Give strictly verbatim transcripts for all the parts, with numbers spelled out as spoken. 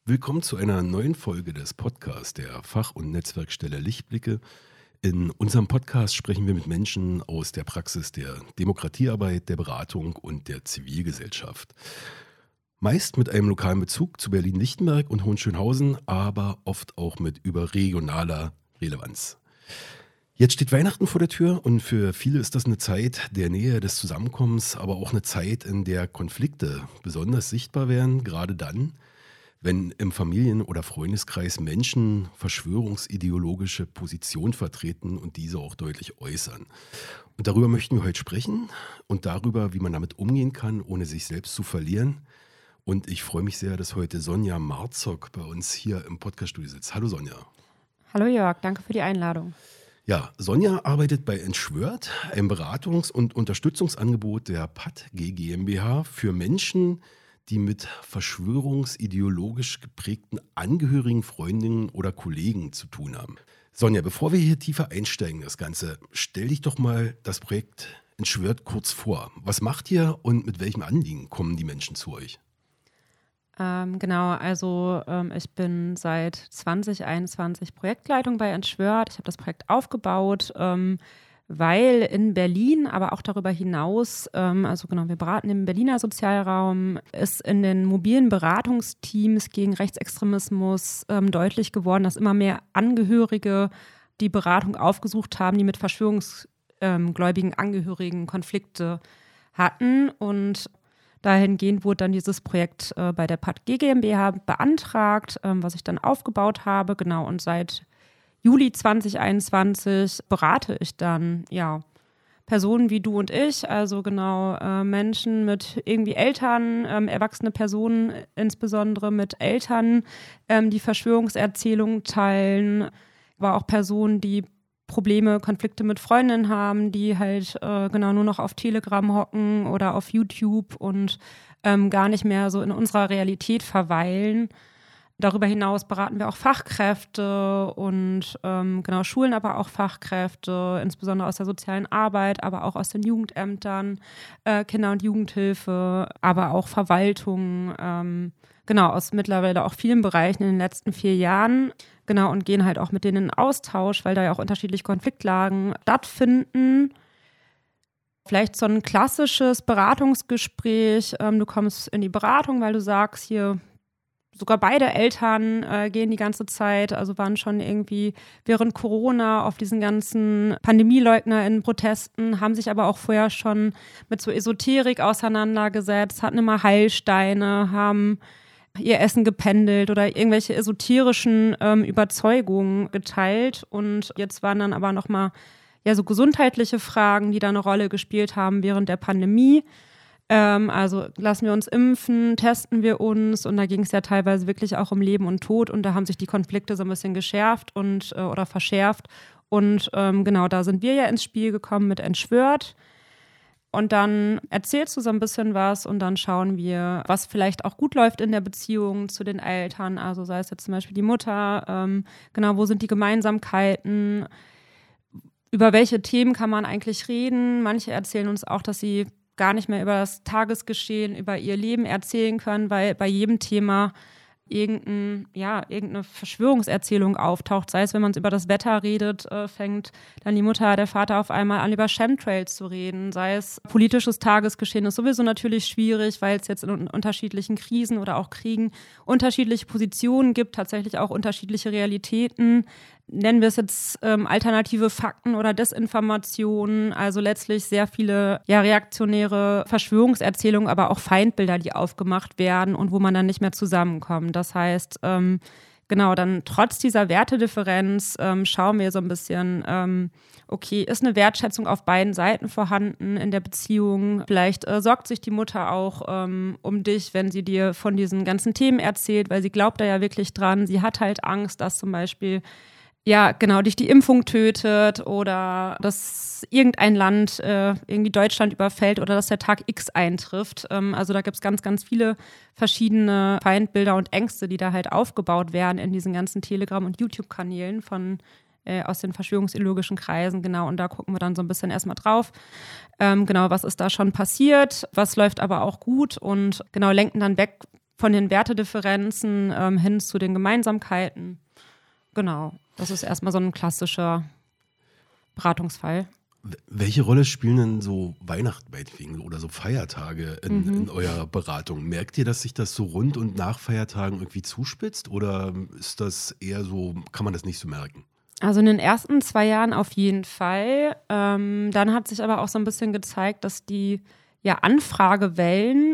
Willkommen zu einer neuen Folge des Podcasts der Fach- und Netzwerkstelle Lichtblicke. In unserem Podcast sprechen wir mit Menschen aus der Praxis der Demokratiearbeit, der Beratung und der Zivilgesellschaft. Meist mit einem lokalen Bezug zu Berlin-Lichtenberg und Hohenschönhausen, aber oft auch mit überregionaler Relevanz. Jetzt steht Weihnachten vor der Tür und für viele ist das eine Zeit der Nähe, des Zusammenkommens, aber auch eine Zeit, in der Konflikte besonders sichtbar werden, gerade dann, wenn im Familien- oder Freundeskreis Menschen verschwörungsideologische Positionen vertreten und diese auch deutlich äußern. Und darüber möchten wir heute sprechen und darüber, wie man damit umgehen kann, ohne sich selbst zu verlieren. Und ich freue mich sehr, dass heute Sonja Marzock bei uns hier im Podcaststudio sitzt. Hallo Sonja. Hallo Jörg, danke für die Einladung. Ja, Sonja arbeitet bei Entschwört, einem Beratungs- und Unterstützungsangebot der P A T G GmbH für Menschen, die mit verschwörungsideologisch geprägten Angehörigen, Freundinnen oder Kollegen zu tun haben. Sonja, bevor wir hier tiefer einsteigen in das Ganze, stell dich doch mal das Projekt Entschwört kurz vor. Was macht ihr und mit welchem Anliegen kommen die Menschen zu euch? Ähm, genau, also ähm, ich bin seit zwanzig einundzwanzig Projektleitung bei Entschwört. Ich habe das Projekt aufgebaut, ähm, weil in Berlin, aber auch darüber hinaus, ähm, also genau, wir beraten im Berliner Sozialraum, ist in den mobilen Beratungsteams gegen Rechtsextremismus ähm, deutlich geworden, dass immer mehr Angehörige die Beratung aufgesucht haben, die mit verschwörungsgläubigen Angehörigen Konflikte hatten. Und dahingehend wurde dann dieses Projekt äh, bei der P A T G GmbH beantragt, ähm, was ich dann aufgebaut habe, genau, und seit Juli zwanzig einundzwanzig berate ich dann, ja, Personen wie du und ich, also genau äh, Menschen mit irgendwie Eltern, ähm, erwachsene Personen, insbesondere mit Eltern, ähm, die Verschwörungserzählungen teilen, aber auch Personen, die Probleme, Konflikte mit Freundinnen haben, die halt äh, genau nur noch auf Telegram hocken oder auf YouTube und ähm, gar nicht mehr so in unserer Realität verweilen. Darüber hinaus beraten wir auch Fachkräfte und ähm, genau schulen aber auch Fachkräfte, insbesondere aus der sozialen Arbeit, aber auch aus den Jugendämtern, äh, Kinder- und Jugendhilfe, aber auch Verwaltung, ähm, genau aus mittlerweile auch vielen Bereichen in den letzten vier Jahren. Genau, und gehen halt auch mit denen in Austausch, weil da ja auch unterschiedliche Konfliktlagen stattfinden. Vielleicht so ein klassisches Beratungsgespräch. Ähm, du kommst in die Beratung, weil du sagst, hier sogar beide Eltern äh, gehen die ganze Zeit, also waren schon irgendwie während Corona auf diesen ganzen PandemieleugnerInnen-Protesten, haben sich aber auch vorher schon mit so Esoterik auseinandergesetzt, hatten immer Heilsteine, haben ihr Essen gependelt oder irgendwelche esoterischen ähm, Überzeugungen geteilt. Und jetzt waren dann aber nochmal ja, so gesundheitliche Fragen, die da eine Rolle gespielt haben während der Pandemie. Ähm, also lassen wir uns impfen, testen wir uns, und da ging es ja teilweise wirklich auch um Leben und Tod, und da haben sich die Konflikte so ein bisschen geschärft und äh, oder verschärft. Und ähm, genau, da sind wir ja ins Spiel gekommen mit Entschwört. Und dann erzählst du so ein bisschen was und dann schauen wir, was vielleicht auch gut läuft in der Beziehung zu den Eltern. Also sei es jetzt zum Beispiel die Mutter, ähm, genau, wo sind die Gemeinsamkeiten, über welche Themen kann man eigentlich reden. Manche erzählen uns auch, dass sie gar nicht mehr über das Tagesgeschehen, über ihr Leben erzählen können, weil bei jedem Thema irgendein, ja, irgendeine Verschwörungserzählung auftaucht. Sei es, wenn man über das Wetter redet, äh, fängt dann die Mutter, der Vater auf einmal an, über Chemtrails zu reden. Sei es politisches Tagesgeschehen, ist sowieso natürlich schwierig, weil es jetzt in unterschiedlichen Krisen oder auch Kriegen unterschiedliche Positionen gibt, tatsächlich auch unterschiedliche Realitäten. Nennen wir es jetzt ähm, alternative Fakten oder Desinformationen, also letztlich sehr viele ja, reaktionäre Verschwörungserzählungen, aber auch Feindbilder, die aufgemacht werden und wo man dann nicht mehr zusammenkommt. Das heißt, ähm, genau, dann trotz dieser Wertedifferenz ähm, schauen wir so ein bisschen, ähm, okay, ist eine Wertschätzung auf beiden Seiten vorhanden in der Beziehung? Vielleicht äh, sorgt sich die Mutter auch ähm, um dich, wenn sie dir von diesen ganzen Themen erzählt, weil sie glaubt da ja wirklich dran. Sie hat halt Angst, dass zum Beispiel ja, genau, dich die Impfung tötet oder dass irgendein Land äh, irgendwie Deutschland überfällt oder dass der Tag X eintrifft. Ähm, also da gibt es ganz, ganz viele verschiedene Feindbilder und Ängste, die da halt aufgebaut werden in diesen ganzen Telegram- und YouTube-Kanälen von äh, aus den verschwörungsideologischen Kreisen. Genau, und da gucken wir dann so ein bisschen erstmal drauf. Ähm, genau, was ist da schon passiert, was läuft aber auch gut und genau lenken dann weg von den Wertedifferenzen ähm, hin zu den Gemeinsamkeiten. Genau, das ist erstmal so ein klassischer Beratungsfall. Welche Rolle spielen denn so Weihnachten meinetwegen oder so Feiertage in, mhm. in eurer Beratung? Merkt ihr, dass sich das so rund und nach Feiertagen irgendwie zuspitzt oder ist das eher so, kann man das nicht so merken? Also in den ersten zwei Jahren auf jeden Fall. Ähm, dann hat sich aber auch so ein bisschen gezeigt, dass die ja, Anfragewellen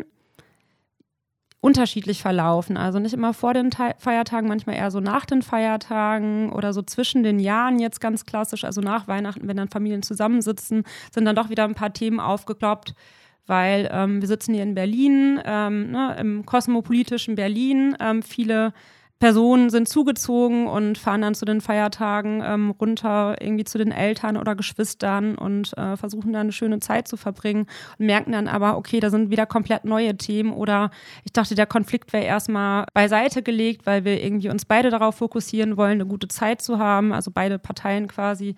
unterschiedlich verlaufen. Also nicht immer vor den Te- Feiertagen, manchmal eher so nach den Feiertagen oder so zwischen den Jahren jetzt ganz klassisch. Also nach Weihnachten, wenn dann Familien zusammensitzen, sind dann doch wieder ein paar Themen aufgeploppt, weil ähm, wir sitzen hier in Berlin, ähm, ne, im kosmopolitischen Berlin. Ähm, viele Personen sind zugezogen und fahren dann zu den Feiertagen ähm, runter irgendwie zu den Eltern oder Geschwistern und äh, versuchen dann eine schöne Zeit zu verbringen und merken dann aber, okay, da sind wieder komplett neue Themen oder ich dachte, der Konflikt wäre erstmal beiseite gelegt, weil wir irgendwie uns beide darauf fokussieren wollen, eine gute Zeit zu haben, also beide Parteien quasi.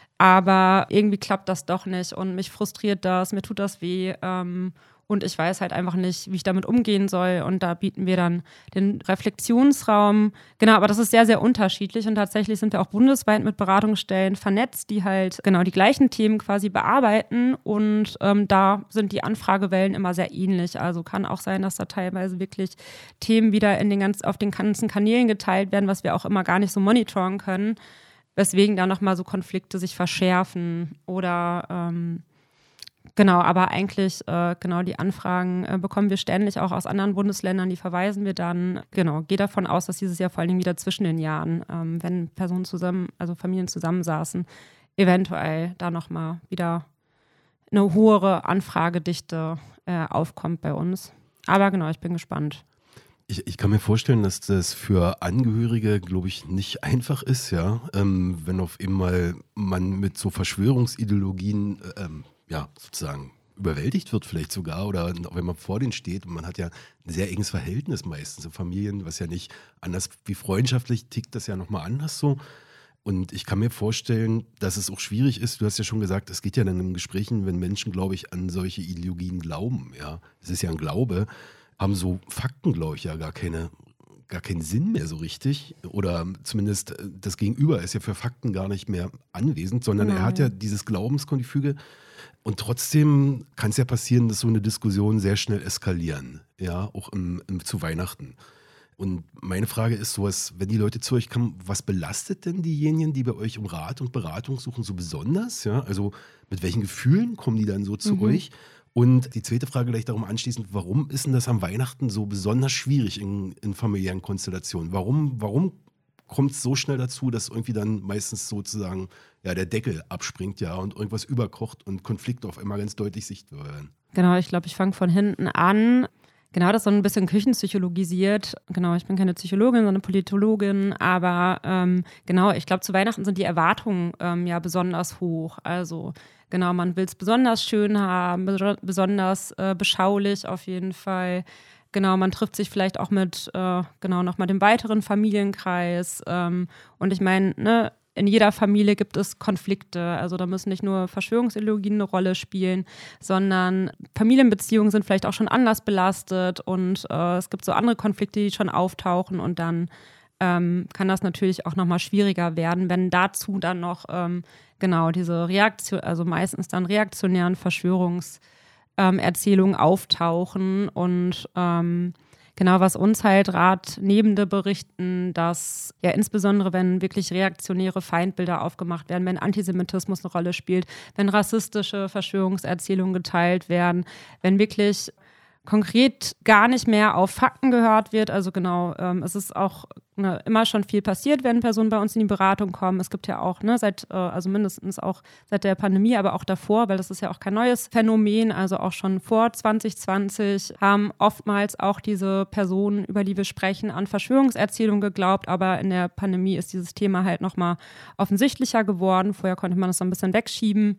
Aber irgendwie klappt das doch nicht und mich frustriert das, mir tut das weh. Ähm, Und ich weiß halt einfach nicht, wie ich damit umgehen soll. Und da bieten wir dann den Reflexionsraum. Genau, aber das ist sehr, sehr unterschiedlich. Und tatsächlich sind wir auch bundesweit mit Beratungsstellen vernetzt, die halt genau die gleichen Themen quasi bearbeiten. Und ähm, da sind die Anfragewellen immer sehr ähnlich. Also kann auch sein, dass da teilweise wirklich Themen wieder in den ganz, auf den ganzen Kanälen geteilt werden, was wir auch immer gar nicht so monitoren können. Weswegen da nochmal so Konflikte sich verschärfen oder ähm, Genau, aber eigentlich, äh, genau, die Anfragen äh, bekommen wir ständig auch aus anderen Bundesländern, die verweisen wir dann. Genau, gehe davon aus, dass dieses Jahr vor allen Dingen wieder zwischen den Jahren, ähm, wenn Personen zusammen, also Familien zusammensaßen, eventuell da nochmal wieder eine höhere Anfragedichte äh, aufkommt bei uns. Aber genau, ich bin gespannt. Ich, ich kann mir vorstellen, dass das für Angehörige, glaube ich, nicht einfach ist, ja, ähm, wenn auf einmal man mit so Verschwörungsideologien ähm, ja, sozusagen überwältigt wird vielleicht sogar oder wenn man vor denen steht und man hat ja ein sehr enges Verhältnis meistens in Familien, was ja nicht anders wie freundschaftlich tickt, das ja nochmal anders so. Und ich kann mir vorstellen, dass es auch schwierig ist, du hast ja schon gesagt, es geht ja dann in Gesprächen, wenn Menschen, glaube ich, an solche Ideologien glauben, ja, es ist ja ein Glaube, haben so Fakten, glaube ich, ja gar keine gar keinen Sinn mehr so richtig oder zumindest das Gegenüber ist ja für Fakten gar nicht mehr anwesend, sondern Nein. er hat ja dieses Glaubensgefüge und trotzdem kann es ja passieren, dass so eine Diskussion sehr schnell eskalieren, ja, auch im, im, zu Weihnachten. Und meine Frage ist sowas, wenn die Leute zu euch kommen, was belastet denn diejenigen, die bei euch um Rat und Beratung suchen, so besonders? Ja, also mit welchen Gefühlen kommen die dann so zu mhm. euch? Und die zweite Frage gleich darum anschließend, warum ist denn das am Weihnachten so besonders schwierig in, in familiären Konstellationen? Warum, warum kommt es so schnell dazu, dass irgendwie dann meistens sozusagen ja, der Deckel abspringt ja und irgendwas überkocht und Konflikte auf einmal ganz deutlich sichtbar werden? Genau, ich glaube, ich fange von hinten an. Genau, das ist so ein bisschen küchenpsychologisiert. Genau, ich bin keine Psychologin, sondern eine Politologin. Aber ähm, genau, ich glaube, zu Weihnachten sind die Erwartungen ähm, ja besonders hoch. Also genau, man will es besonders schön haben, be- besonders äh, beschaulich auf jeden Fall. Genau, man trifft sich vielleicht auch mit, äh, genau, nochmal dem weiteren Familienkreis. Ähm, und ich meine, ne, in jeder Familie gibt es Konflikte. Also da müssen nicht nur Verschwörungsideologien eine Rolle spielen, sondern Familienbeziehungen sind vielleicht auch schon anders belastet und äh, es gibt so andere Konflikte, die schon auftauchen und dann ähm, kann das natürlich auch nochmal schwieriger werden, wenn dazu dann noch ähm, genau diese Reaktion, also meistens dann reaktionären Verschwörungserzählungen ähm, auftauchen und ähm, Genau, was uns halt Ratnehmende berichten, dass ja insbesondere, wenn wirklich reaktionäre Feindbilder aufgemacht werden, wenn Antisemitismus eine Rolle spielt, wenn rassistische Verschwörungserzählungen geteilt werden, wenn wirklich konkret gar nicht mehr auf Fakten gehört wird. Also genau, ähm, es ist auch ne, immer schon viel passiert, wenn Personen bei uns in die Beratung kommen. Es gibt ja auch, ne, seit, äh, also mindestens auch seit der Pandemie, aber auch davor, weil das ist ja auch kein neues Phänomen, also auch schon vor zwanzig zwanzig haben oftmals auch diese Personen, über die wir sprechen, an Verschwörungserzählungen geglaubt, aber in der Pandemie ist dieses Thema halt nochmal offensichtlicher geworden. Vorher konnte man das so ein bisschen wegschieben,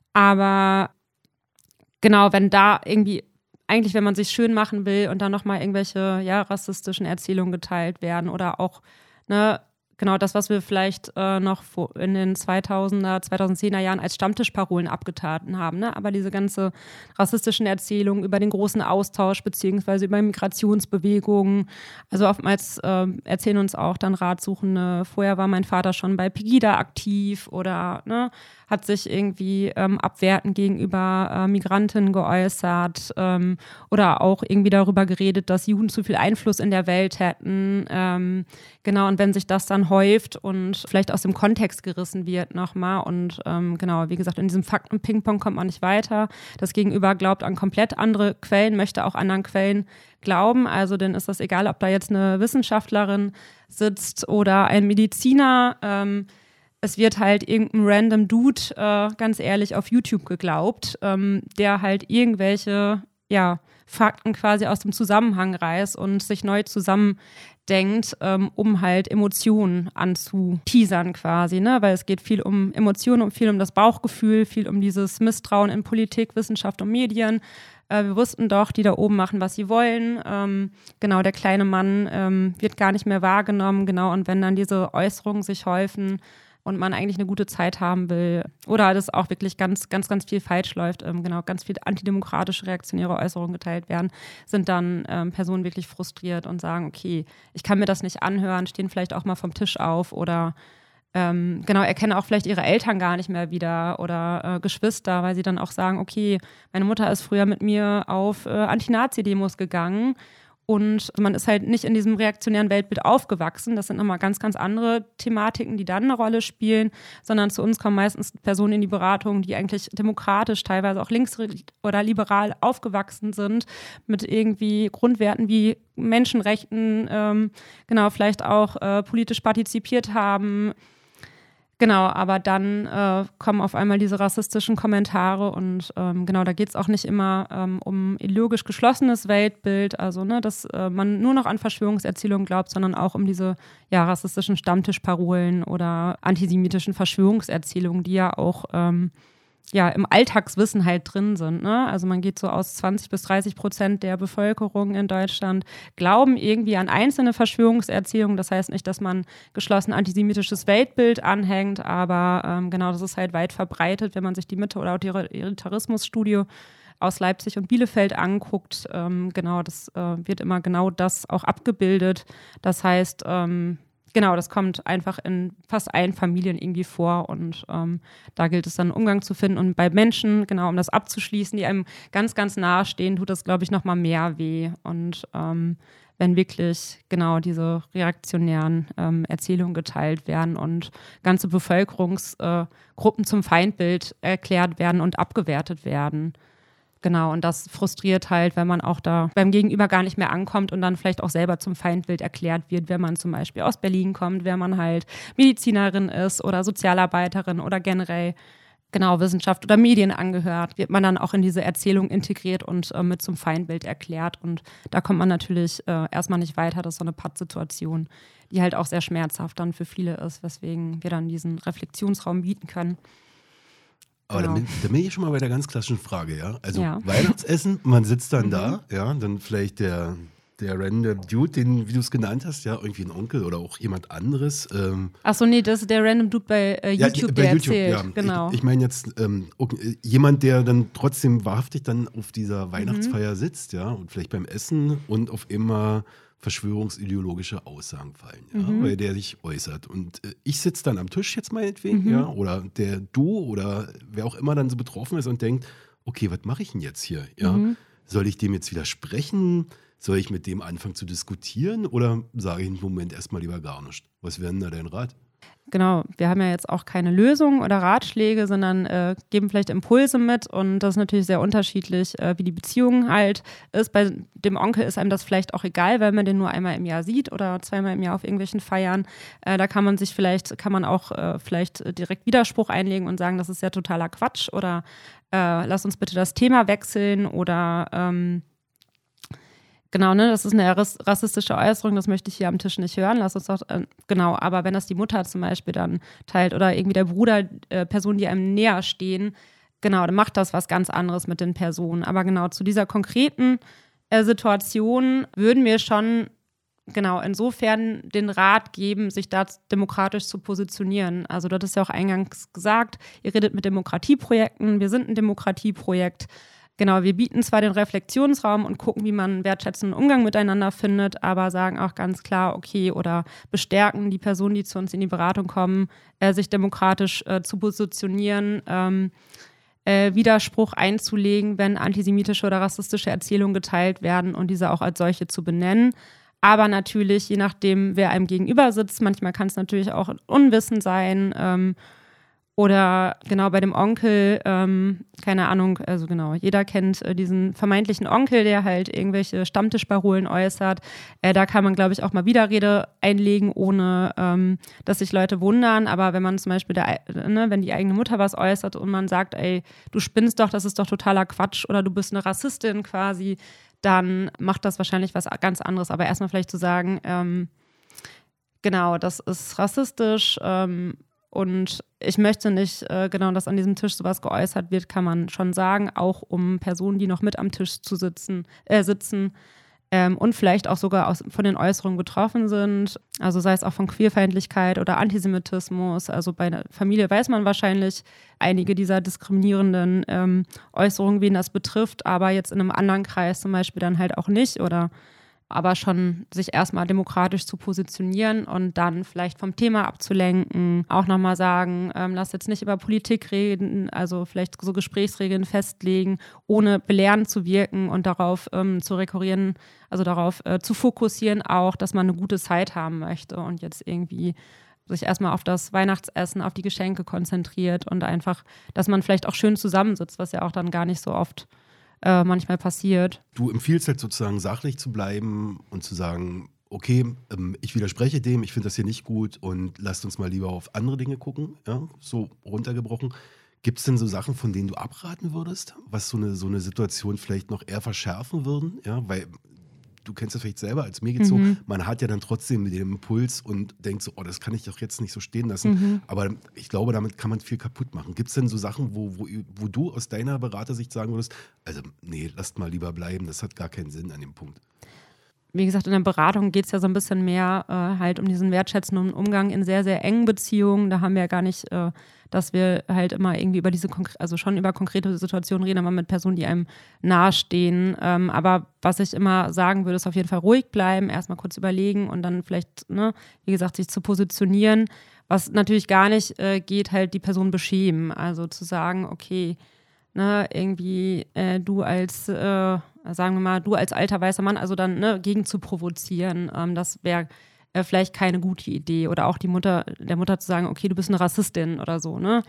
aber genau, wenn da irgendwie eigentlich, wenn man sich schön machen will und dann nochmal irgendwelche ja, rassistischen Erzählungen geteilt werden oder auch ne, genau das, was wir vielleicht äh, noch in den zweitausender, zweitausendzehner Jahren als Stammtischparolen abgetan haben. Ne? Aber diese ganze rassistischen Erzählungen über den großen Austausch beziehungsweise über Migrationsbewegungen. Also oftmals äh, erzählen uns auch dann Ratsuchende, vorher war mein Vater schon bei Pegida aktiv oder ne, hat sich irgendwie ähm, abwertend gegenüber äh, Migrantinnen geäußert ähm, oder auch irgendwie darüber geredet, dass Juden zu viel Einfluss in der Welt hätten. Ähm, genau, und wenn sich das dann häuft und vielleicht aus dem Kontext gerissen wird nochmal und ähm, genau, wie gesagt, in diesem Fakten-Ping-Pong kommt man nicht weiter. Das Gegenüber glaubt an komplett andere Quellen, möchte auch anderen Quellen glauben. Also dann ist das egal, ob da jetzt eine Wissenschaftlerin sitzt oder ein Mediziner. Ähm, Es wird halt irgendein random Dude, äh, ganz ehrlich, auf YouTube geglaubt, ähm, der halt irgendwelche ja, Fakten quasi aus dem Zusammenhang reißt und sich neu zusammendenkt, ähm, um halt Emotionen anzuteasern quasi, ne? Weil es geht viel um Emotionen, um viel um das Bauchgefühl, viel um dieses Misstrauen in Politik, Wissenschaft und Medien. Äh, wir wussten doch, die da oben machen, was sie wollen. Ähm, genau, der kleine Mann ähm, wird gar nicht mehr wahrgenommen, genau, und wenn dann diese Äußerungen sich häufen, und man eigentlich eine gute Zeit haben will oder das auch wirklich ganz, ganz, ganz viel falsch läuft, ähm, genau, ganz viel antidemokratische, reaktionäre Äußerungen geteilt werden, sind dann ähm, Personen wirklich frustriert und sagen, okay, ich kann mir das nicht anhören, stehen vielleicht auch mal vom Tisch auf oder ähm, genau, erkennen auch vielleicht ihre Eltern gar nicht mehr wieder oder äh, Geschwister, weil sie dann auch sagen, okay, meine Mutter ist früher mit mir auf äh, Anti-Nazi-Demos gegangen. Und man ist halt nicht in diesem reaktionären Weltbild aufgewachsen. Das sind nochmal ganz, ganz andere Thematiken, die dann eine Rolle spielen, sondern zu uns kommen meistens Personen in die Beratung, die eigentlich demokratisch, teilweise auch links- oder liberal aufgewachsen sind, mit irgendwie Grundwerten wie Menschenrechten, ähm, genau, vielleicht auch äh, politisch partizipiert haben. Genau, aber dann äh, kommen auf einmal diese rassistischen Kommentare und ähm, genau, da geht es auch nicht immer ähm, um ideologisch geschlossenes Weltbild, also ne, dass äh, man nur noch an Verschwörungserzählungen glaubt, sondern auch um diese ja, rassistischen Stammtischparolen oder antisemitischen Verschwörungserzählungen, die ja auch ähm, ja, im Alltagswissen halt drin sind. Ne? Also man geht so aus, zwanzig bis dreißig Prozent der Bevölkerung in Deutschland glauben irgendwie an einzelne Verschwörungserzählungen. Das heißt nicht, dass man geschlossen antisemitisches Weltbild anhängt, aber ähm, genau, das ist halt weit verbreitet, wenn man sich die Mitte- oder Autoritarismus-Studie aus Leipzig und Bielefeld anguckt. Ähm, genau, das äh, wird immer genau das auch abgebildet. Das heißt, ähm, Genau, das kommt einfach in fast allen Familien irgendwie vor und ähm, da gilt es dann Umgang zu finden. Und bei Menschen, genau, um das abzuschließen, die einem ganz, ganz nahe stehen, tut das, glaube ich, noch mal mehr weh. Und ähm, wenn wirklich genau diese reaktionären ähm, Erzählungen geteilt werden und ganze Bevölkerungsgruppen äh, zum Feindbild erklärt werden und abgewertet werden. Genau, und das frustriert halt, wenn man auch da beim Gegenüber gar nicht mehr ankommt und dann vielleicht auch selber zum Feindbild erklärt wird, wenn man zum Beispiel aus Berlin kommt, wenn man halt Medizinerin ist oder Sozialarbeiterin oder generell genau Wissenschaft oder Medien angehört, wird man dann auch in diese Erzählung integriert und äh, mit zum Feindbild erklärt. Und da kommt man natürlich äh, erstmal nicht weiter. Das ist so eine Pattsituation, die halt auch sehr schmerzhaft dann für viele ist, weswegen wir dann diesen Reflexionsraum bieten können. Aber Genau. da, bin, da bin ich schon mal bei der ganz klassischen Frage, ja. Also Ja. Weihnachtsessen, man sitzt dann Mhm. da, ja, dann vielleicht der, der random Dude, den, wie du es genannt hast, ja, irgendwie ein Onkel oder auch jemand anderes. Ähm, Achso, nee, das ist der random Dude bei äh, ja, YouTube, bei der YouTube, erzählt. ja. Genau. Ich, ich meine jetzt ähm, okay, jemand, der dann trotzdem wahrhaftig dann auf dieser Weihnachtsfeier sitzt, ja, und vielleicht beim Essen und auf immer verschwörungsideologische Aussagen fallen, ja, Mhm. weil der sich äußert. Und äh, ich sitze dann am Tisch jetzt meinetwegen, Mhm. ja, oder der Du oder wer auch immer dann so betroffen ist und denkt, okay, was mache ich denn jetzt hier? Ja? Mhm. Soll ich dem jetzt widersprechen? Soll ich mit dem anfangen zu diskutieren oder sage ich im Moment erstmal lieber gar nicht? Was wäre denn da dein Rat? Genau, wir haben ja jetzt auch keine Lösungen oder Ratschläge, sondern äh, geben vielleicht Impulse mit und das ist natürlich sehr unterschiedlich, äh, wie die Beziehung halt ist. Bei dem Onkel ist einem das vielleicht auch egal, weil man den nur einmal im Jahr sieht oder zweimal im Jahr auf irgendwelchen Feiern. Äh, da kann man sich vielleicht, kann man auch äh, vielleicht direkt Widerspruch einlegen und sagen, das ist ja totaler Quatsch oder äh, lass uns bitte das Thema wechseln oder ähm, Genau, ne, das ist eine rassistische Äußerung, das möchte ich hier am Tisch nicht hören. Lass uns doch, äh, genau, aber wenn das die Mutter zum Beispiel dann teilt oder irgendwie der Bruder, äh, Personen, die einem näher stehen, genau, dann macht das was ganz anderes mit den Personen. Aber genau zu dieser konkreten äh, Situation würden wir schon genau, insofern den Rat geben, sich da demokratisch zu positionieren. Also du hattest ja auch eingangs gesagt, ihr redet mit Demokratieprojekten, wir sind ein Demokratieprojekt. Genau, wir bieten zwar den Reflexionsraum und gucken, wie man einen wertschätzenden Umgang miteinander findet, aber sagen auch ganz klar, okay, oder bestärken die Personen, die zu uns in die Beratung kommen, äh, sich demokratisch äh, zu positionieren, ähm, äh, Widerspruch einzulegen, wenn antisemitische oder rassistische Erzählungen geteilt werden und diese auch als solche zu benennen. Aber natürlich, je nachdem, wer einem gegenüber sitzt, manchmal kann es natürlich auch Unwissen sein, ähm, oder genau bei dem Onkel, ähm, keine Ahnung, also genau, jeder kennt äh, diesen vermeintlichen Onkel, der halt irgendwelche Stammtischparolen äußert. Äh, da kann man, glaube ich, auch mal Widerrede einlegen, ohne ähm, dass sich Leute wundern. Aber wenn man zum Beispiel, der, ne, wenn die eigene Mutter was äußert und man sagt, ey, du spinnst doch, das ist doch totaler Quatsch oder du bist eine Rassistin quasi, dann macht das wahrscheinlich was ganz anderes. Aber erstmal vielleicht zu sagen, ähm, genau, das ist rassistisch, ähm, und ich möchte nicht, äh, genau, dass an diesem Tisch sowas geäußert wird, kann man schon sagen, auch um Personen, die noch mit am Tisch zu sitzen, äh, sitzen ähm, und vielleicht auch sogar aus, von den Äußerungen betroffen sind. Also sei es auch von Queerfeindlichkeit oder Antisemitismus. Also bei der Familie weiß man wahrscheinlich einige dieser diskriminierenden ähm, Äußerungen, wen das betrifft, aber jetzt in einem anderen Kreis zum Beispiel dann halt auch nicht oder aber schon sich erstmal demokratisch zu positionieren und dann vielleicht vom Thema abzulenken. Auch nochmal sagen, ähm, lass jetzt nicht über Politik reden, also vielleicht so Gesprächsregeln festlegen, ohne belehrend zu wirken und darauf ähm, zu rekurrieren, also darauf äh, zu fokussieren auch, dass man eine gute Zeit haben möchte und jetzt irgendwie sich erstmal auf das Weihnachtsessen, auf die Geschenke konzentriert und einfach, dass man vielleicht auch schön zusammensitzt, was ja auch dann gar nicht so oft Äh, manchmal passiert. Du empfiehlst halt sozusagen sachlich zu bleiben und zu sagen, okay, ähm, ich widerspreche dem, ich finde das hier nicht gut und lasst uns mal lieber auf andere Dinge gucken, ja, so runtergebrochen. Gibt es denn so Sachen, von denen du abraten würdest, was so eine, so eine Situation vielleicht noch eher verschärfen würden? Ja, weil du kennst das vielleicht selber, als mir geht's Mhm. so, man hat ja dann trotzdem den Impuls und denkt so, oh, das kann ich doch jetzt nicht so stehen lassen. Mhm. Aber ich glaube, damit kann man viel kaputt machen. Gibt es denn so Sachen, wo, wo, wo du aus deiner Beratersicht sagen würdest, also nee, lasst mal lieber bleiben, das hat gar keinen Sinn an dem Punkt? Wie gesagt, in der Beratung geht es ja so ein bisschen mehr äh, halt um diesen wertschätzenden Umgang in sehr, sehr engen Beziehungen. Da haben wir ja gar nicht, äh, dass wir halt immer irgendwie über diese, konkre- also schon über konkrete Situationen reden, aber mit Personen, die einem nahestehen. Ähm, aber was ich immer sagen würde, ist auf jeden Fall ruhig bleiben, erstmal kurz überlegen und dann vielleicht, ne, wie gesagt, sich zu positionieren. Was natürlich gar nicht äh, geht, halt die Person beschämen. Also zu sagen, okay, ne, irgendwie äh, du als, äh, sagen wir mal, du als alter weißer Mann, also dann ne, gegen zu provozieren, ähm, das wäre äh, vielleicht keine gute Idee. Oder auch die Mutter, der Mutter zu sagen, okay, du bist eine Rassistin oder so, ne?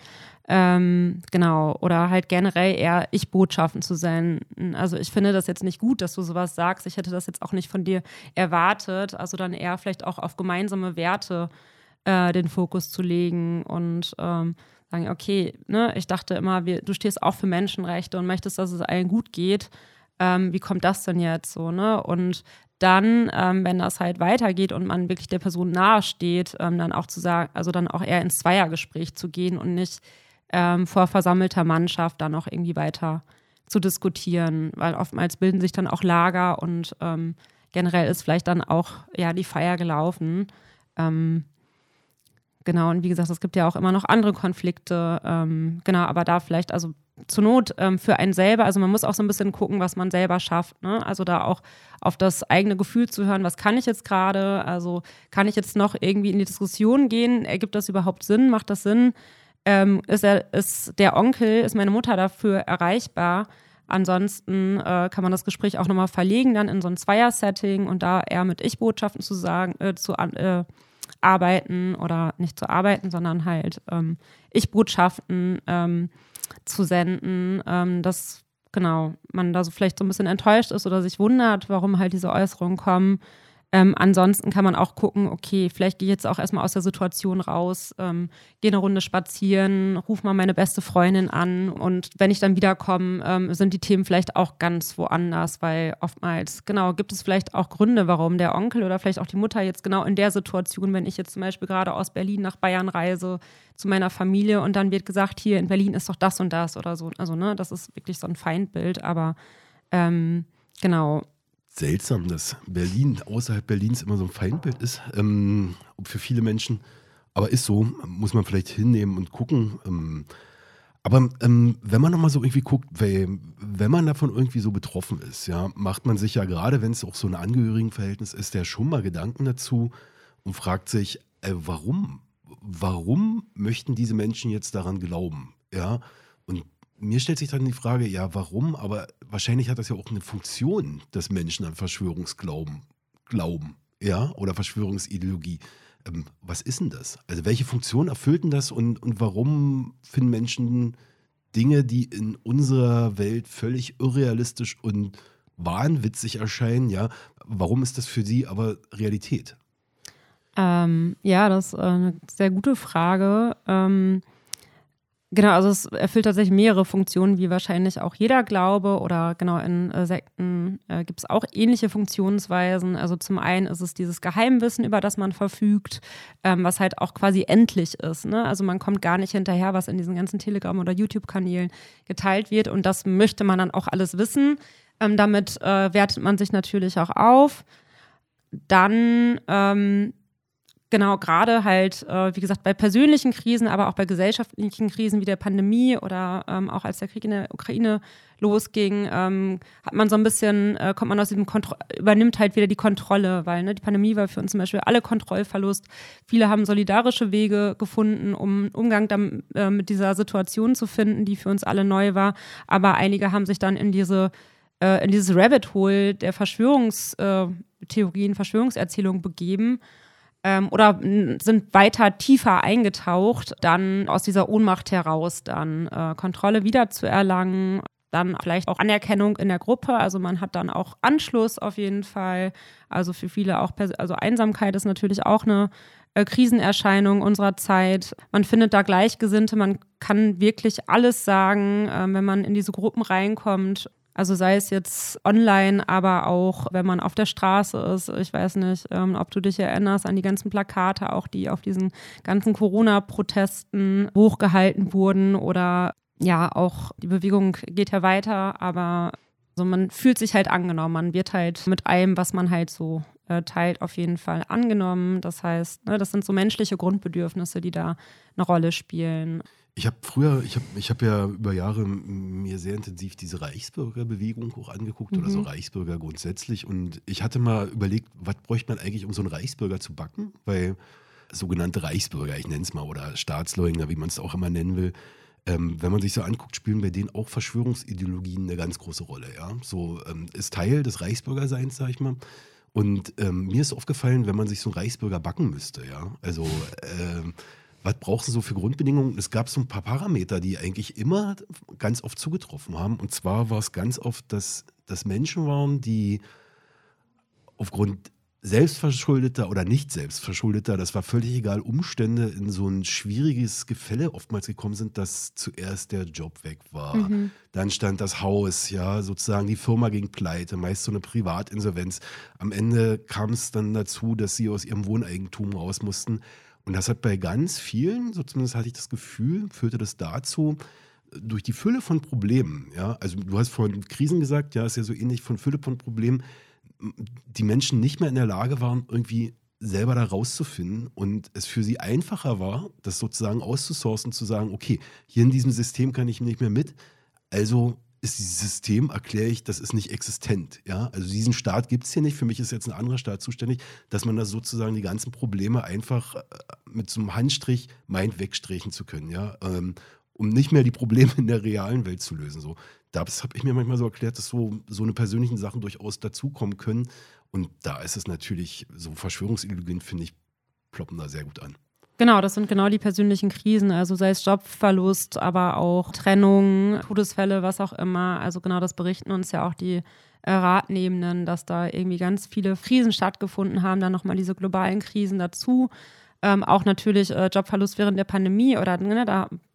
Ähm, genau. Oder halt generell eher Ich-Botschaften zu sein. Also ich finde das jetzt nicht gut, dass du sowas sagst. Ich hätte das jetzt auch nicht von dir erwartet. Also dann eher vielleicht auch auf gemeinsame Werte äh, den Fokus zu legen und ähm, sagen, okay, ne, ich dachte immer, wir, du stehst auch für Menschenrechte und möchtest, dass es allen gut geht. Ähm, wie kommt das denn jetzt so, ne? Und dann, ähm, wenn das halt weitergeht und man wirklich der Person nahe steht, ähm, dann auch zu sagen, also dann auch eher ins Zweiergespräch zu gehen und nicht ähm, vor versammelter Mannschaft dann auch irgendwie weiter zu diskutieren, weil oftmals bilden sich dann auch Lager und ähm, generell ist vielleicht dann auch ja die Feier gelaufen. Ähm, Genau, und wie gesagt, es gibt ja auch immer noch andere Konflikte, ähm, genau, aber da vielleicht, also zur Not ähm, für einen selber, also man muss auch so ein bisschen gucken, was man selber schafft, ne? Also da auch auf das eigene Gefühl zu hören, was kann ich jetzt gerade, also kann ich jetzt noch irgendwie in die Diskussion gehen, ergibt das überhaupt Sinn, macht das Sinn, ähm, ist, er, ist der Onkel, ist meine Mutter dafür erreichbar, ansonsten äh, kann man das Gespräch auch nochmal verlegen, dann in so ein Zweier-Setting und da eher mit Ich-Botschaften zu sagen, äh, zu äh, arbeiten oder nicht zu arbeiten, sondern halt ähm, Ich-Botschaften ähm, zu senden, ähm, dass genau man da so vielleicht so ein bisschen enttäuscht ist oder sich wundert, warum halt diese Äußerungen kommen. Ähm, ansonsten kann man auch gucken, okay, vielleicht gehe ich jetzt auch erstmal aus der Situation raus, ähm, gehe eine Runde spazieren, ruf mal meine beste Freundin an und wenn ich dann wiederkomme, ähm, sind die Themen vielleicht auch ganz woanders, weil oftmals, genau, gibt es vielleicht auch Gründe, warum der Onkel oder vielleicht auch die Mutter jetzt genau in der Situation, wenn ich jetzt zum Beispiel gerade aus Berlin nach Bayern reise, zu meiner Familie und dann wird gesagt, hier in Berlin ist doch das und das oder so, also ne, das ist wirklich so ein Feindbild, aber ähm, genau, seltsam, dass Berlin außerhalb Berlins immer so ein Feindbild ist, ähm, für viele Menschen. Aber ist so, muss man vielleicht hinnehmen und gucken. Ähm, aber ähm, wenn man nochmal so irgendwie guckt, weil, wenn man davon irgendwie so betroffen ist, ja, macht man sich ja gerade, wenn es auch so ein Angehörigenverhältnis ist, ja schon mal Gedanken dazu und fragt sich, äh, warum? Warum möchten diese Menschen jetzt daran glauben? Ja, und mir stellt sich dann die Frage, ja, warum? Aber wahrscheinlich hat das ja auch eine Funktion, dass Menschen an Verschwörungsglauben glauben, ja, oder Verschwörungsideologie. Ähm, was ist denn das? Also welche Funktion erfüllt denn das und, und warum finden Menschen Dinge, die in unserer Welt völlig irrealistisch und wahnwitzig erscheinen, ja, warum ist das für sie aber Realität? Ähm, ja, das ist äh, eine sehr gute Frage. Ähm, genau, also es erfüllt tatsächlich mehrere Funktionen, wie wahrscheinlich auch jeder Glaube, oder genau in äh, Sekten äh, gibt es auch ähnliche Funktionsweisen. Also zum einen ist es dieses Geheimwissen, über das man verfügt, ähm, was halt auch quasi endlich ist, ne? Also man kommt gar nicht hinterher, was in diesen ganzen Telegram- oder YouTube-Kanälen geteilt wird, und das möchte man dann auch alles wissen. Ähm, damit äh, wertet man sich natürlich auch auf. Dann ähm, Genau, gerade halt, äh, wie gesagt, bei persönlichen Krisen, aber auch bei gesellschaftlichen Krisen wie der Pandemie oder ähm, auch als der Krieg in der Ukraine losging, ähm, hat man so ein bisschen, äh, kommt man aus diesem Kontro- übernimmt halt wieder die Kontrolle, weil ne, die Pandemie war für uns zum Beispiel alle Kontrollverlust. Viele haben solidarische Wege gefunden, um Umgang dann, äh, mit dieser Situation zu finden, die für uns alle neu war. Aber einige haben sich dann in diese äh, in dieses Rabbit Hole der Verschwörungstheorien, Verschwörungserzählungen begeben. Ähm, oder sind weiter tiefer eingetaucht, dann aus dieser Ohnmacht heraus dann äh, Kontrolle wiederzuerlangen, dann vielleicht auch Anerkennung in der Gruppe, also man hat dann auch Anschluss auf jeden Fall, also für viele auch, pers- also Einsamkeit ist natürlich auch eine äh, Krisenerscheinung unserer Zeit. Man findet da Gleichgesinnte, man kann wirklich alles sagen, äh, wenn man in diese Gruppen reinkommt. Also sei es jetzt online, aber auch, wenn man auf der Straße ist. Ich weiß nicht, ähm, ob du dich erinnerst an die ganzen Plakate, auch die auf diesen ganzen Corona-Protesten hochgehalten wurden. Oder ja, auch die Bewegung geht ja weiter, aber also man fühlt sich halt angenommen. Man wird halt mit allem, was man halt so äh, teilt, auf jeden Fall angenommen. Das heißt, ne, das sind so menschliche Grundbedürfnisse, die da eine Rolle spielen. Ich habe früher, ich habe ich hab ja über Jahre mir sehr intensiv diese Reichsbürgerbewegung auch angeguckt, mhm. oder so Reichsbürger grundsätzlich. Und ich hatte mal überlegt, was bräuchte man eigentlich, um so einen Reichsbürger zu backen? Weil sogenannte Reichsbürger, ich nenne es mal, oder Staatsleugner, wie man es auch immer nennen will, ähm, wenn man sich so anguckt, spielen bei denen auch Verschwörungsideologien eine ganz große Rolle. Ja? So ähm, ist Teil des Reichsbürgerseins, sag ich mal. Und ähm, mir ist aufgefallen, wenn man sich so einen Reichsbürger backen müsste, ja, also ähm, was brauchst du so für Grundbedingungen? Es gab so ein paar Parameter, die eigentlich immer ganz oft zugetroffen haben. Und zwar war es ganz oft, dass das Menschen waren, die aufgrund selbstverschuldeter oder nicht selbstverschuldeter, das war völlig egal, Umstände in so ein schwieriges Gefälle oftmals gekommen sind, dass zuerst der Job weg war. Mhm. Dann stand das Haus, ja, sozusagen die Firma ging pleite, meist so eine Privatinsolvenz. Am Ende kam es dann dazu, dass sie aus ihrem Wohneigentum raus mussten. Und das hat bei ganz vielen, so zumindest hatte ich das Gefühl, führte das dazu, durch die Fülle von Problemen, ja, also du hast vorhin Krisen gesagt, ja, ist ja so ähnlich, von Fülle von Problemen, die Menschen nicht mehr in der Lage waren, irgendwie selber da rauszufinden und es für sie einfacher war, das sozusagen auszusourcen, zu sagen, okay, hier in diesem System kann ich nicht mehr mit, also ist dieses System, erkläre ich, das ist nicht existent. Ja? Also diesen Staat gibt es hier nicht. Für mich ist jetzt ein anderer Staat zuständig, dass man da sozusagen die ganzen Probleme einfach mit so einem Handstrich meint, wegstrichen zu können. Ja? Ähm, um nicht mehr die Probleme in der realen Welt zu lösen. So. Das habe ich mir manchmal so erklärt, dass so, so eine persönlichen Sachen durchaus dazukommen können. Und da ist es natürlich, so Verschwörungsideologien, finde ich, ploppen da sehr gut an. Genau, das sind genau die persönlichen Krisen, also sei es Jobverlust, aber auch Trennung, Todesfälle, was auch immer. Also genau, das berichten uns ja auch die äh, Ratnehmenden, dass da irgendwie ganz viele Krisen stattgefunden haben, dann nochmal diese globalen Krisen dazu. Ähm, auch natürlich äh, Jobverlust während der Pandemie oder ne, da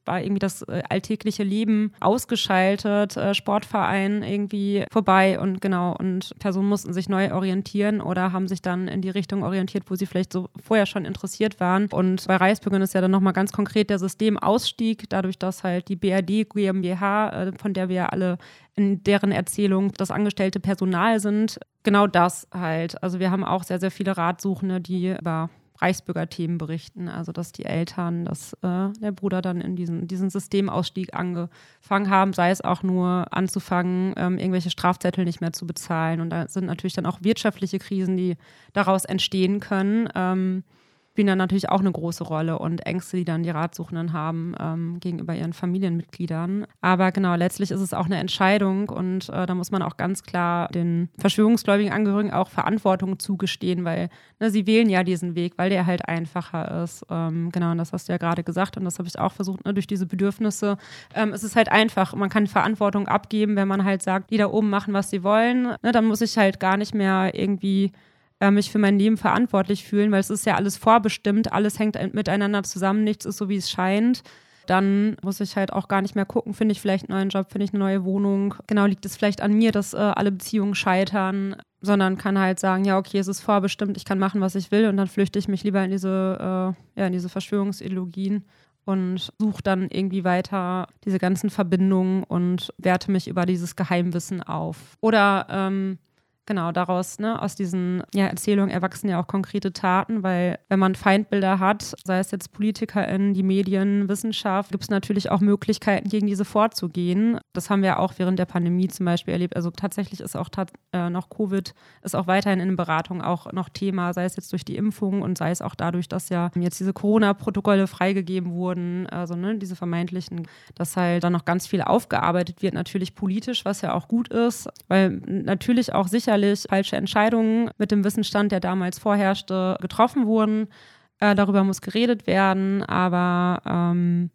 war irgendwie das äh, alltägliche Leben ausgeschaltet, äh, Sportverein irgendwie vorbei und genau, und Personen mussten sich neu orientieren oder haben sich dann in die Richtung orientiert, wo sie vielleicht so vorher schon interessiert waren. Und bei Reichsbürgern ist ja dann nochmal ganz konkret der Systemausstieg, dadurch, dass halt die B R D GmbH, äh, von der wir ja alle in deren Erzählung das angestellte Personal sind, genau das halt. Also wir haben auch sehr, sehr viele Ratsuchende, die über Reichsbürgerthemen berichten, also dass die Eltern, dass äh, der Bruder dann in diesen, diesen Systemausstieg angefangen haben, sei es auch nur anzufangen, ähm, irgendwelche Strafzettel nicht mehr zu bezahlen. Und da sind natürlich dann auch wirtschaftliche Krisen, die daraus entstehen können, ähm, spielen dann natürlich auch eine große Rolle und Ängste, die dann die Ratsuchenden haben ähm, gegenüber ihren Familienmitgliedern. Aber genau, letztlich ist es auch eine Entscheidung und äh, da muss man auch ganz klar den verschwörungsgläubigen Angehörigen auch Verantwortung zugestehen, weil ne, sie wählen ja diesen Weg, weil der halt einfacher ist. Ähm, genau, und das hast du ja gerade gesagt und das habe ich auch versucht, ne, durch diese Bedürfnisse. Ähm, es ist halt einfach, man kann Verantwortung abgeben, wenn man halt sagt, die da oben machen, was sie wollen. Ne, dann muss ich halt gar nicht mehr irgendwie mich für mein Leben verantwortlich fühlen, weil es ist ja alles vorbestimmt, alles hängt miteinander zusammen, nichts ist so, wie es scheint. Dann muss ich halt auch gar nicht mehr gucken, finde ich vielleicht einen neuen Job, finde ich eine neue Wohnung. Genau, liegt es vielleicht an mir, dass äh, alle Beziehungen scheitern, sondern kann halt sagen, ja, okay, es ist vorbestimmt, ich kann machen, was ich will und dann flüchte ich mich lieber in diese, äh, ja, in diese Verschwörungsideologien und suche dann irgendwie weiter diese ganzen Verbindungen und werte mich über dieses Geheimwissen auf. Oder ähm, Genau, daraus, ne, aus diesen ja, Erzählungen erwachsen ja auch konkrete Taten, weil wenn man Feindbilder hat, sei es jetzt PolitikerInnen, die Medien, Wissenschaft, gibt es natürlich auch Möglichkeiten, gegen diese vorzugehen. Das haben wir auch während der Pandemie zum Beispiel erlebt. Also tatsächlich ist auch tat, äh, noch Covid, ist auch weiterhin in Beratung auch noch Thema, sei es jetzt durch die Impfung und sei es auch dadurch, dass ja jetzt diese Corona-Protokolle freigegeben wurden, also ne, diese vermeintlichen, dass halt dann noch ganz viel aufgearbeitet wird, natürlich politisch, was ja auch gut ist, weil natürlich auch sicher falsche Entscheidungen mit dem Wissensstand, der damals vorherrschte, getroffen wurden. Äh, darüber muss geredet werden, aber ähm,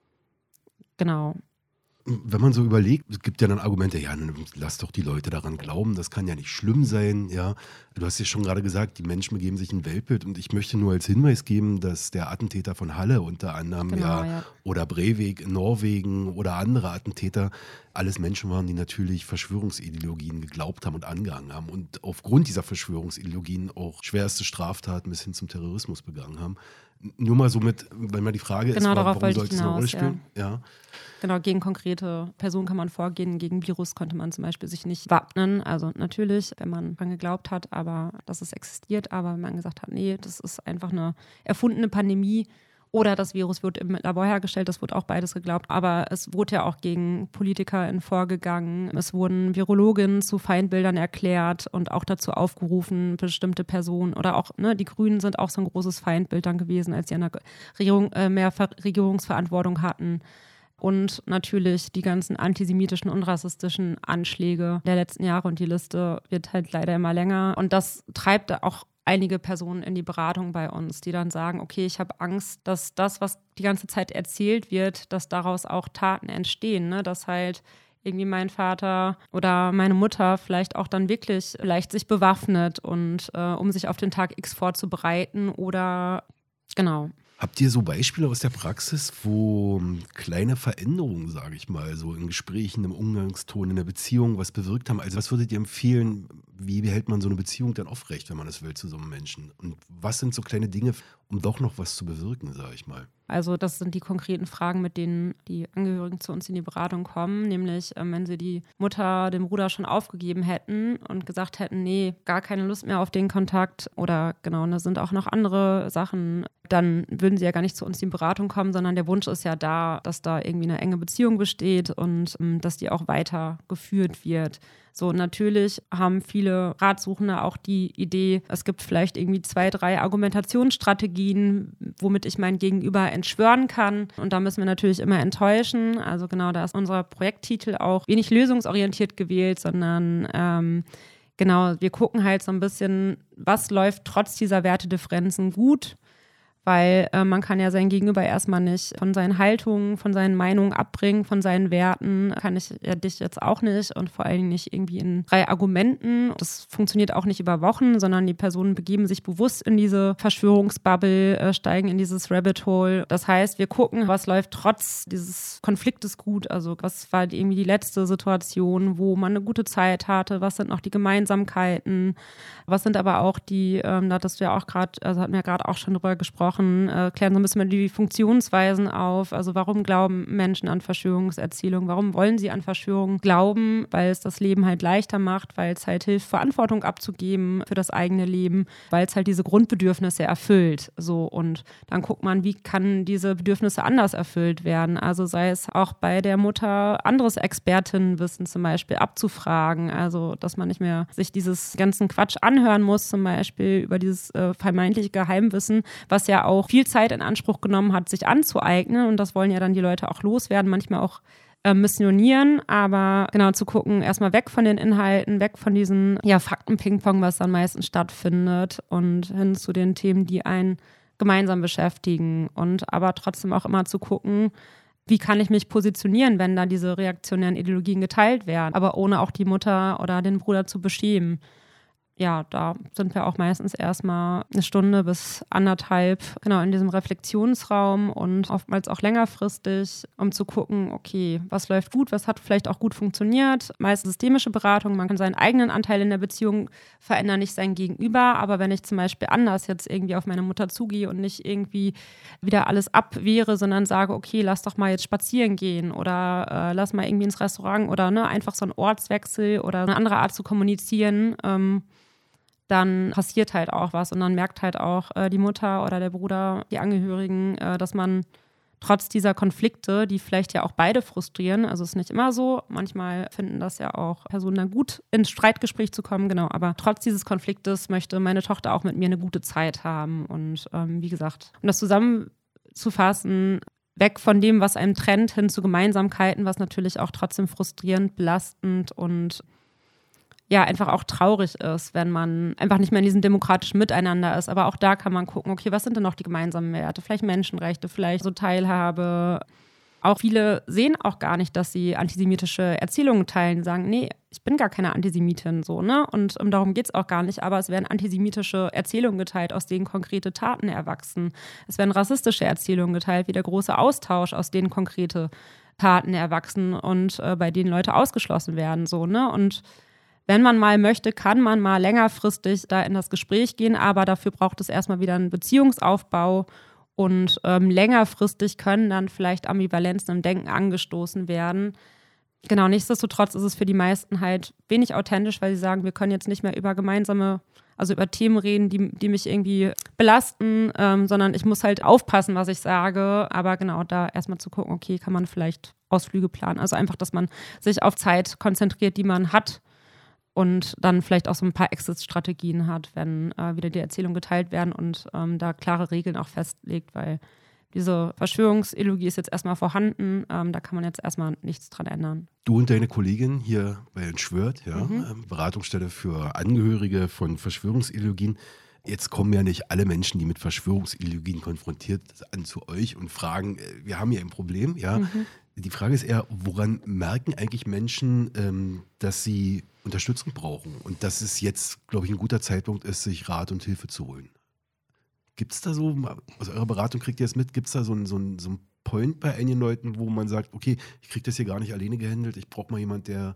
genau. Wenn man so überlegt, es gibt ja dann Argumente, ja, lass doch die Leute daran glauben, das kann ja nicht schlimm sein, ja. Du hast ja schon gerade gesagt, die Menschen begeben sich in ein Weltbild und ich möchte nur als Hinweis geben, dass der Attentäter von Halle unter anderem, genau, ja, ja, oder Breivik in Norwegen oder andere Attentäter, alles Menschen waren, die natürlich Verschwörungsideologien geglaubt haben und angehangen haben und aufgrund dieser Verschwörungsideologien auch schwerste Straftaten bis hin zum Terrorismus begangen haben. Nur mal so mit, wenn man die Frage genau, ist, darauf warum sollte es eine Rolle ja. spielen? Ja. Genau, gegen konkrete Personen kann man vorgehen, gegen Virus konnte man zum Beispiel sich nicht wappnen. Also natürlich, wenn man dran geglaubt hat, aber dass es existiert, aber wenn man gesagt hat, nee, das ist einfach eine erfundene Pandemie oder das Virus wird im Labor hergestellt, das wurde auch beides geglaubt. Aber es wurde ja auch gegen PolitikerInnen vorgegangen. Es wurden Virologinnen zu Feindbildern erklärt und auch dazu aufgerufen, bestimmte Personen oder auch, ne, die Grünen sind auch so ein großes Feindbild dann gewesen, als sie an der Regierung äh, mehr Ver- Regierungsverantwortung hatten. Und natürlich die ganzen antisemitischen und rassistischen Anschläge der letzten Jahre und die Liste wird halt leider immer länger. Und das treibt auch einige Personen in die Beratung bei uns, die dann sagen, okay, ich habe Angst, dass das, was die ganze Zeit erzählt wird, dass daraus auch Taten entstehen, ne? Dass halt irgendwie mein Vater oder meine Mutter vielleicht auch dann wirklich vielleicht sich bewaffnet und äh, um sich auf den Tag X vorzubereiten oder genau. Habt ihr so Beispiele aus der Praxis, wo kleine Veränderungen, sage ich mal, so in Gesprächen, im Umgangston, in der Beziehung was bewirkt haben? Also was würdet ihr empfehlen, wie behält man so eine Beziehung dann aufrecht, wenn man das will, zu so einem Menschen? Und was sind so kleine Dinge, um doch noch was zu bewirken, sage ich mal? Also das sind die konkreten Fragen, mit denen die Angehörigen zu uns in die Beratung kommen, nämlich ähm, wenn sie die Mutter, den Bruder schon aufgegeben hätten und gesagt hätten, nee, gar keine Lust mehr auf den Kontakt oder genau, da sind auch noch andere Sachen, dann würden sie ja gar nicht zu uns in die Beratung kommen, sondern der Wunsch ist ja da, dass da irgendwie eine enge Beziehung besteht und ähm, dass die auch weiter geführt wird. So, natürlich haben viele Ratsuchende auch die Idee, es gibt vielleicht irgendwie zwei, drei Argumentationsstrategien, womit ich mein Gegenüber entschwören kann. Und da müssen wir natürlich immer enttäuschen. Also genau, da ist unser Projekttitel auch wenig lösungsorientiert gewählt, sondern ähm, genau, wir gucken halt so ein bisschen, was läuft trotz dieser Wertedifferenzen gut. weil äh, man kann ja sein Gegenüber erstmal nicht von seinen Haltungen, von seinen Meinungen abbringen, von seinen Werten, kann ich ja dich jetzt auch nicht und vor allen Dingen nicht irgendwie in drei Argumenten. Das funktioniert auch nicht über Wochen, sondern die Personen begeben sich bewusst in diese Verschwörungsbubble, äh, steigen in dieses Rabbit Hole. Das heißt, wir gucken, was läuft trotz dieses Konfliktes gut, also was war irgendwie die letzte Situation, wo man eine gute Zeit hatte, was sind noch die Gemeinsamkeiten, was sind aber auch die, ähm, da hattest du ja auch gerade, also hatten wir ja gerade auch schon drüber gesprochen, äh, klären so ein bisschen die Funktionsweisen auf. Also warum glauben Menschen an Verschwörungserzählungen? Warum wollen sie an Verschwörungen glauben? Weil es das Leben halt leichter macht, weil es halt hilft, Verantwortung abzugeben für das eigene Leben, weil es halt diese Grundbedürfnisse erfüllt. So, und dann guckt man, wie kann diese Bedürfnisse anders erfüllt werden? Also sei es auch bei der Mutter anderes Expertinnenwissen zum Beispiel abzufragen. Also, dass man nicht mehr sich dieses ganzen Quatsch anhören muss, zum Beispiel über dieses äh, vermeintliche Geheimwissen, was ja auch viel Zeit in Anspruch genommen hat, sich anzueignen. Und das wollen ja dann die Leute auch loswerden, manchmal auch äh, missionieren. Aber genau zu gucken, erstmal weg von den Inhalten, weg von diesen ja, Fakten-Ping-Pong, was dann meistens stattfindet und hin zu den Themen, die einen gemeinsam beschäftigen. Und aber trotzdem auch immer zu gucken, wie kann ich mich positionieren, wenn da diese reaktionären Ideologien geteilt werden, aber ohne auch die Mutter oder den Bruder zu beschämen. Ja, da sind wir auch meistens erstmal eine Stunde bis anderthalb genau in diesem Reflexionsraum und oftmals auch längerfristig, um zu gucken, okay, was läuft gut, was hat vielleicht auch gut funktioniert. Meist systemische Beratung, man kann seinen eigenen Anteil in der Beziehung verändern, nicht sein Gegenüber, aber wenn ich zum Beispiel anders jetzt irgendwie auf meine Mutter zugehe und nicht irgendwie wieder alles abwehre, sondern sage, okay, lass doch mal jetzt spazieren gehen oder äh, lass mal irgendwie ins Restaurant oder ne, einfach so einen Ortswechsel oder eine andere Art zu kommunizieren, ähm, dann passiert halt auch was und dann merkt halt auch äh, die Mutter oder der Bruder, die Angehörigen, äh, dass man trotz dieser Konflikte, die vielleicht ja auch beide frustrieren, also es ist nicht immer so, manchmal finden das ja auch Personen dann gut, ins Streitgespräch zu kommen, genau, aber trotz dieses Konfliktes möchte meine Tochter auch mit mir eine gute Zeit haben und ähm, wie gesagt, um das zusammenzufassen, weg von dem, was einem trennt, hin zu Gemeinsamkeiten, was natürlich auch trotzdem frustrierend, belastend und ja, einfach auch traurig ist, wenn man einfach nicht mehr in diesem demokratischen Miteinander ist. Aber auch da kann man gucken, okay, was sind denn noch die gemeinsamen Werte? Vielleicht Menschenrechte, vielleicht so Teilhabe. Auch viele sehen auch gar nicht, dass sie antisemitische Erzählungen teilen, sagen, nee, ich bin gar keine Antisemitin, so, ne? Und um, darum geht es auch gar nicht, aber es werden antisemitische Erzählungen geteilt, aus denen konkrete Taten erwachsen. Es werden rassistische Erzählungen geteilt, wie der große Austausch, aus denen konkrete Taten erwachsen und äh, bei denen Leute ausgeschlossen werden, so, ne? Und wenn man mal möchte, kann man mal längerfristig da in das Gespräch gehen, aber dafür braucht es erstmal wieder einen Beziehungsaufbau und ähm, längerfristig können dann vielleicht Ambivalenzen im Denken angestoßen werden. Genau, nichtsdestotrotz ist es für die meisten halt wenig authentisch, weil sie sagen, wir können jetzt nicht mehr über gemeinsame, also über Themen reden, die, die mich irgendwie belasten, ähm, sondern ich muss halt aufpassen, was ich sage. Aber genau, da erstmal zu gucken, okay, kann man vielleicht Ausflüge planen. Also einfach, dass man sich auf Zeit konzentriert, die man hat. Und dann vielleicht auch so ein paar Exit-Strategien hat, wenn äh, wieder die Erzählungen geteilt werden und ähm, da klare Regeln auch festlegt, weil diese Verschwörungsideologie ist jetzt erstmal vorhanden, ähm, da kann man jetzt erstmal nichts dran ändern. Du und deine Kollegin hier bei Entschwört, ja, Mhm. Beratungsstelle für Angehörige von Verschwörungsideologien. Jetzt kommen ja nicht alle Menschen, die mit Verschwörungsideologien konfrontiert sind, zu euch und fragen, äh, wir haben hier ein Problem, ja. Mhm. Die Frage ist eher, woran merken eigentlich Menschen, ähm, dass sie Unterstützung brauchen und dass es jetzt, glaube ich, ein guter Zeitpunkt ist, sich Rat und Hilfe zu holen? Gibt es da so, aus eurer Beratung kriegt ihr das mit, gibt es da so einen so ein, so ein Point bei einigen Leuten, wo man sagt, okay, ich kriege das hier gar nicht alleine gehandelt, ich brauche mal jemanden, der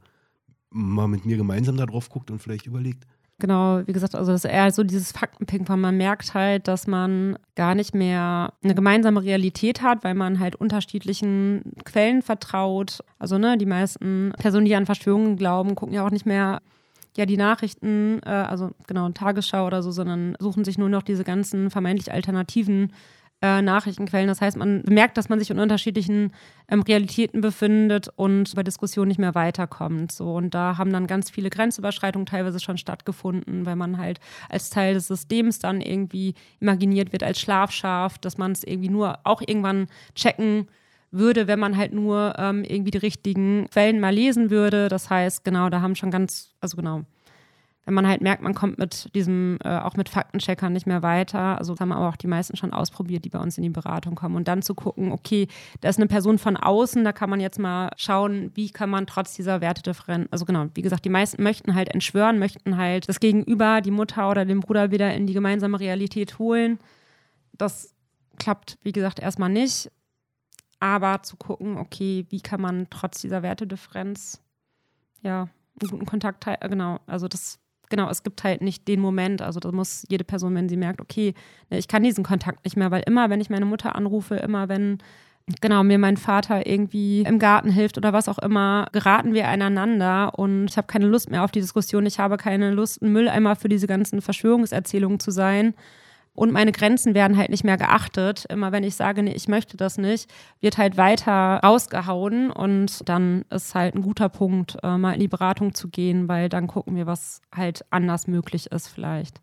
mal mit mir gemeinsam da drauf guckt und vielleicht überlegt? Genau, wie gesagt, also das ist eher so dieses Faktenping-Pong. Man merkt halt, dass man gar nicht mehr eine gemeinsame Realität hat, weil man halt unterschiedlichen Quellen vertraut. Also ne, die meisten Personen, die an Verschwörungen glauben, gucken ja auch nicht mehr ja die Nachrichten, äh, also genau Tagesschau oder so, sondern suchen sich nur noch diese ganzen vermeintlich alternativen äh, Nachrichtenquellen. Das heißt, man merkt, dass man sich in unterschiedlichen ähm, Realitäten befindet und bei Diskussionen nicht mehr weiterkommt. So. Und da haben dann ganz viele Grenzüberschreitungen teilweise schon stattgefunden, weil man halt als Teil des Systems dann irgendwie imaginiert wird als Schlafschaf, dass man es irgendwie nur auch irgendwann checken würde, wenn man halt nur ähm, irgendwie die richtigen Quellen mal lesen würde. Das heißt, genau, da haben schon ganz, also genau, wenn man halt merkt, man kommt mit diesem, äh, auch mit Faktencheckern nicht mehr weiter, also das haben aber auch die meisten schon ausprobiert, die bei uns in die Beratung kommen und dann zu gucken, okay, da ist eine Person von außen, da kann man jetzt mal schauen, wie kann man trotz dieser Wertedifferenz, also genau, wie gesagt, die meisten möchten halt entschwören, möchten halt das Gegenüber, die Mutter oder den Bruder wieder in die gemeinsame Realität holen. Das klappt, wie gesagt, erstmal nicht, aber zu gucken, okay, wie kann man trotz dieser Wertedifferenz, ja, einen guten Kontakt halten, genau, also das Genau, es gibt halt nicht den Moment, also da muss jede Person, wenn sie merkt, okay, ich kann diesen Kontakt nicht mehr, weil immer, wenn ich meine Mutter anrufe, immer wenn, genau, mir mein Vater irgendwie im Garten hilft oder was auch immer, geraten wir aneinander und ich habe keine Lust mehr auf die Diskussion, ich habe keine Lust, ein Mülleimer für diese ganzen Verschwörungserzählungen zu sein. Und meine Grenzen werden halt nicht mehr geachtet. Immer wenn ich sage, nee, ich möchte das nicht, wird halt weiter rausgehauen. Und dann ist halt ein guter Punkt, äh, mal in die Beratung zu gehen, weil dann gucken wir, was halt anders möglich ist vielleicht.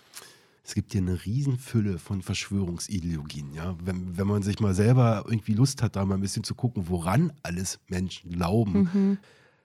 Es gibt hier eine Riesenfülle von Verschwörungsideologien. Ja? Wenn, wenn man sich mal selber irgendwie Lust hat, da mal ein bisschen zu gucken, woran alles Menschen glauben. Mhm.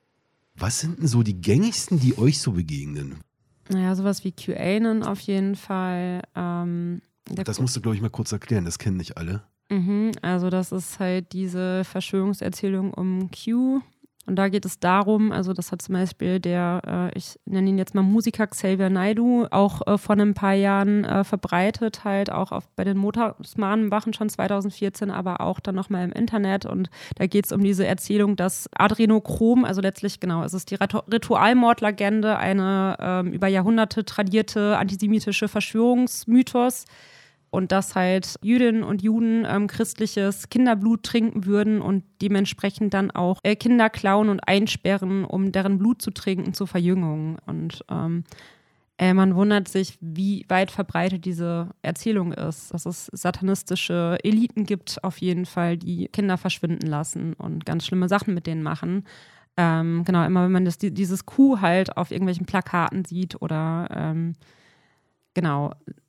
Was sind denn so die gängigsten, die euch so begegnen? Naja, sowas wie QAnon auf jeden Fall. Ähm, das musst du, glaube ich, mal kurz erklären, das kennen nicht alle. Mhm, also das ist halt diese Verschwörungserzählung um Q. Und da geht es darum, also das hat zum Beispiel der, äh, ich nenne ihn jetzt mal Musiker Xavier Naidoo, auch äh, vor ein paar Jahren äh, verbreitet, halt auch auf, bei den Mondschmanenwachen schon zwanzig vierzehn, aber auch dann nochmal im Internet. Und da geht es um diese Erzählung, dass Adrenochrom, also letztlich genau, es ist die Ritualmordlegende, eine ähm, über Jahrhunderte tradierte antisemitische Verschwörungsmythos. Und dass halt Jüdinnen und Juden ähm, christliches Kinderblut trinken würden und dementsprechend dann auch äh, Kinder klauen und einsperren, um deren Blut zu trinken zur Verjüngung. Und ähm, äh, man wundert sich, wie weit verbreitet diese Erzählung ist, dass es satanistische Eliten gibt, auf jeden Fall, die Kinder verschwinden lassen und ganz schlimme Sachen mit denen machen. Ähm, genau, immer wenn man das, dieses Q halt auf irgendwelchen Plakaten sieht oder ähm, genau.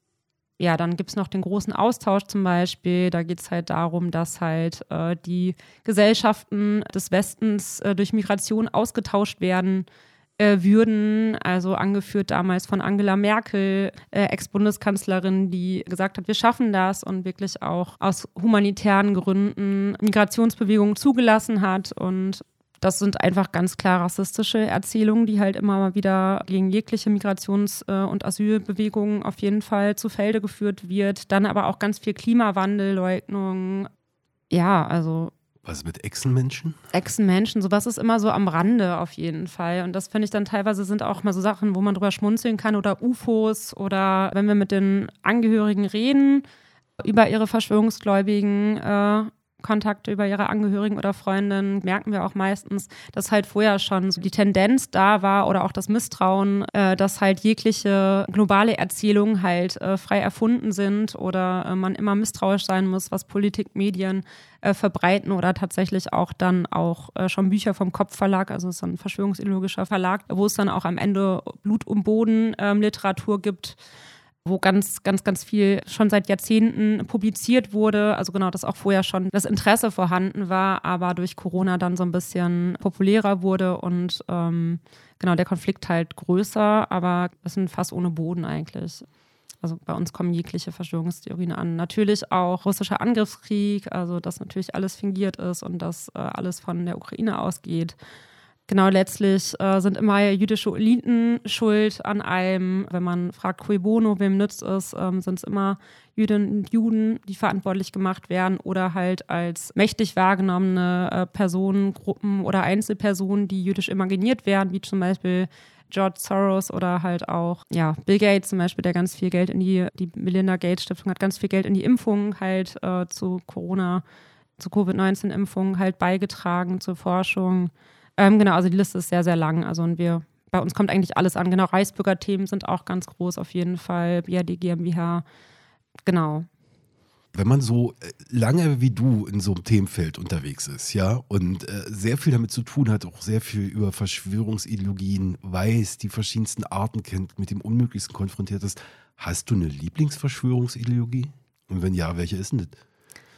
Ja, dann gibt es noch den großen Austausch zum Beispiel. Da geht es halt darum, dass halt äh, die Gesellschaften des Westens äh, durch Migration ausgetauscht werden äh, würden. Also angeführt damals von Angela Merkel, äh, Ex-Bundeskanzlerin, die gesagt hat, wir schaffen das und wirklich auch aus humanitären Gründen Migrationsbewegungen zugelassen hat. Und das sind einfach ganz klar rassistische Erzählungen, die halt immer mal wieder gegen jegliche Migrations- und Asylbewegungen auf jeden Fall zu Felde geführt wird. Dann aber auch ganz viel Klimawandelleugnung. Ja, also. Was ist mit Echsenmenschen? Echsenmenschen, sowas ist immer so am Rande auf jeden Fall. Und das finde ich dann teilweise sind auch mal so Sachen, wo man drüber schmunzeln kann oder U F Os oder wenn wir mit den Angehörigen reden über ihre Verschwörungsgläubigen äh, Kontakte über ihre Angehörigen oder Freundinnen, merken wir auch meistens, dass halt vorher schon so die Tendenz da war oder auch das Misstrauen, äh, dass halt jegliche globale Erzählungen halt äh, frei erfunden sind oder äh, man immer misstrauisch sein muss, was Politik, Medien äh, verbreiten oder tatsächlich auch dann auch äh, schon Bücher vom Kopfverlag, also es ist ein verschwörungsideologischer Verlag, wo es dann auch am Ende Blut um Boden äh, Literatur gibt, wo ganz, ganz, ganz viel schon seit Jahrzehnten publiziert wurde. Also genau, dass auch vorher schon das Interesse vorhanden war, aber durch Corona dann so ein bisschen populärer wurde und ähm, genau, der Konflikt halt größer, aber es sind fast ohne Boden eigentlich. Also bei uns kommen jegliche Verschwörungstheorien an. Natürlich auch russischer Angriffskrieg, also dass natürlich alles fingiert ist und dass äh, alles von der Ukraine ausgeht. Genau, letztlich äh, sind immer jüdische Eliten schuld an allem. Wenn man fragt, cui bono, wem nützt es, ähm, sind es immer Jüdinnen und Juden, die verantwortlich gemacht werden oder halt als mächtig wahrgenommene äh, Personen, Gruppen oder Einzelpersonen, die jüdisch imaginiert werden, wie zum Beispiel George Soros oder halt auch ja, Bill Gates zum Beispiel, der ganz viel Geld in die, die Melinda Gates Stiftung hat ganz viel Geld in die Impfungen halt äh, zu Corona, zu Covid neunzehn Impfungen halt beigetragen, zur Forschung. Ähm, genau, also die Liste ist sehr, sehr lang. Also und wir, bei uns kommt eigentlich alles an. Genau, Reichsbürgerthemen sind auch ganz groß auf jeden Fall. B R D GmbH, genau. Wenn man so lange wie du in so einem Themenfeld unterwegs ist, ja, und äh, sehr viel damit zu tun hat, auch sehr viel über Verschwörungsideologien weiß, die verschiedensten Arten kennt, mit dem Unmöglichsten konfrontiert ist, hast du eine Lieblingsverschwörungsideologie? Und wenn ja, welche ist denn das?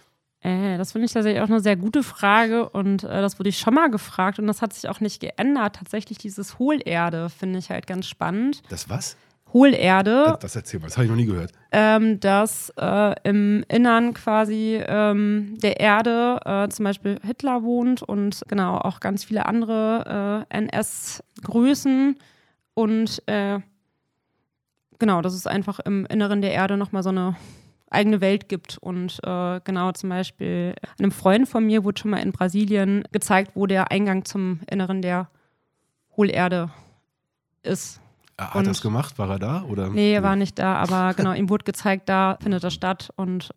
Äh, das finde ich tatsächlich auch eine sehr gute Frage und äh, das wurde ich schon mal gefragt und das hat sich auch nicht geändert. Tatsächlich dieses Hohlerde finde ich halt ganz spannend. Das was? Hohlerde. Das, das erzähl mal, das habe ich noch nie gehört. Ähm, dass äh, im Innern quasi ähm, der Erde äh, zum Beispiel Hitler wohnt und genau auch ganz viele andere äh, N S-Größen und äh, genau, dass es einfach im Inneren der Erde nochmal so eine eigene Welt gibt und äh, genau zum Beispiel einem Freund von mir wurde schon mal in Brasilien gezeigt, wo der Eingang zum Inneren der Hohlerde ist. Hat und, das gemacht? War er da? Oder? Nee, er war nicht da, aber genau, ihm wurde gezeigt, da findet das statt und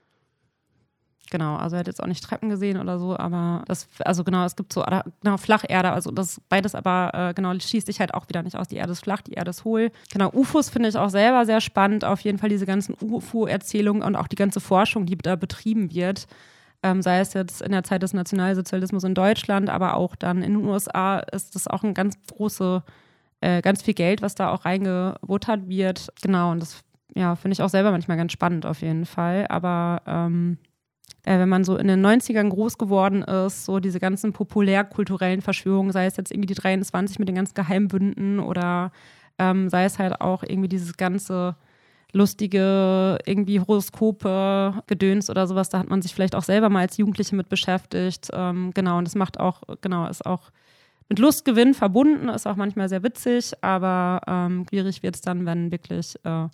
genau, also er hat jetzt auch nicht Treppen gesehen oder so, aber das, also genau, es gibt so, genau, Flacherde, also das beides aber, äh, genau, schließt sich halt auch wieder nicht aus. Die Erde ist flach, die Erde ist hohl. Genau, U F Os finde ich auch selber sehr spannend, auf jeden Fall diese ganzen U F O-Erzählungen und auch die ganze Forschung, die da betrieben wird. Ähm, sei es jetzt in der Zeit des Nationalsozialismus in Deutschland, aber auch dann in den U S A ist das auch ein ganz große Äh, ganz viel Geld, was da auch reingebuttert wird. Genau, und das ja, finde ich auch selber manchmal ganz spannend auf jeden Fall. Aber ähm, äh, wenn man so in den neunzigern groß geworden ist, so diese ganzen populärkulturellen Verschwörungen, sei es jetzt irgendwie die dreiundzwanzig mit den ganzen Geheimbünden oder ähm, sei es halt auch irgendwie dieses ganze lustige irgendwie Horoskope, Gedöns oder sowas, da hat man sich vielleicht auch selber mal als Jugendliche mit beschäftigt. Ähm, genau, und das macht auch, genau, ist auch mit Lustgewinn verbunden, ist auch manchmal sehr witzig, aber ähm, schwierig wird es dann, wenn wirklich äh,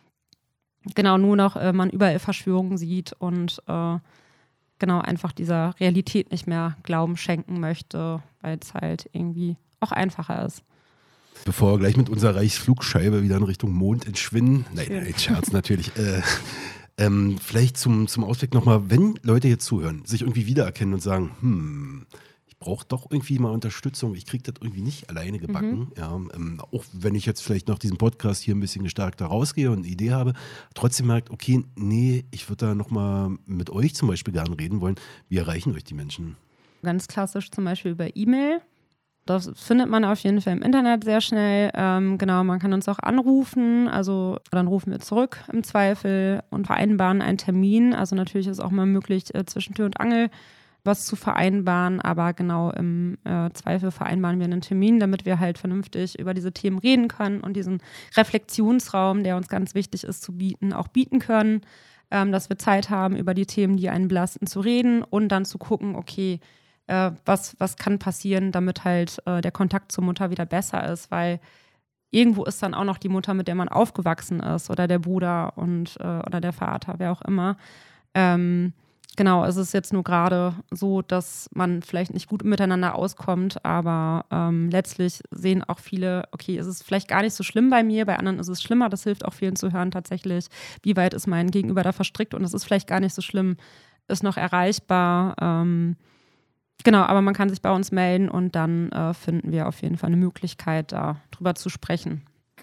genau nur noch äh, man überall Verschwörungen sieht und äh, genau einfach dieser Realität nicht mehr Glauben schenken möchte, weil es halt irgendwie auch einfacher ist. Bevor wir gleich mit unserer Reichsflugscheibe wieder in Richtung Mond entschwinden, nein, Schön. nein, Scherz natürlich, äh, ähm, vielleicht zum, zum Ausblick nochmal, wenn Leute jetzt zuhören, sich irgendwie wiedererkennen und sagen, hm, braucht doch irgendwie mal Unterstützung. Ich kriege das irgendwie nicht alleine gebacken. Mhm. Ja, ähm, auch wenn ich jetzt vielleicht nach diesem Podcast hier ein bisschen gestärkter rausgehe und eine Idee habe, trotzdem merkt, okay, nee, ich würde da nochmal mit euch zum Beispiel gerne reden wollen. Wie erreichen euch die Menschen? Ganz klassisch zum Beispiel über E-Mail. Das findet man auf jeden Fall im Internet sehr schnell. Ähm, genau, man kann uns auch anrufen. Also dann rufen wir zurück im Zweifel und vereinbaren einen Termin. Also natürlich ist auch mal möglich, äh, zwischen Tür und Angel was zu vereinbaren, aber genau im äh, Zweifel vereinbaren wir einen Termin, damit wir halt vernünftig über diese Themen reden können und diesen Reflexionsraum, der uns ganz wichtig ist zu bieten, auch bieten können, ähm, dass wir Zeit haben, über die Themen, die einen belasten, zu reden und dann zu gucken, okay, äh, was, was kann passieren, damit halt äh, der Kontakt zur Mutter wieder besser ist, weil irgendwo ist dann auch noch die Mutter, mit der man aufgewachsen ist oder der Bruder und äh, oder der Vater, wer auch immer. Ähm, Genau, es ist jetzt nur gerade so, dass man vielleicht nicht gut miteinander auskommt, aber ähm, letztlich sehen auch viele, okay, es ist vielleicht gar nicht so schlimm bei mir, bei anderen ist es schlimmer, das hilft auch vielen zu hören tatsächlich, wie weit ist mein Gegenüber da verstrickt und es ist vielleicht gar nicht so schlimm, ist noch erreichbar. Ähm, genau, aber man kann sich bei uns melden und dann äh, finden wir auf jeden Fall eine Möglichkeit, da drüber zu sprechen.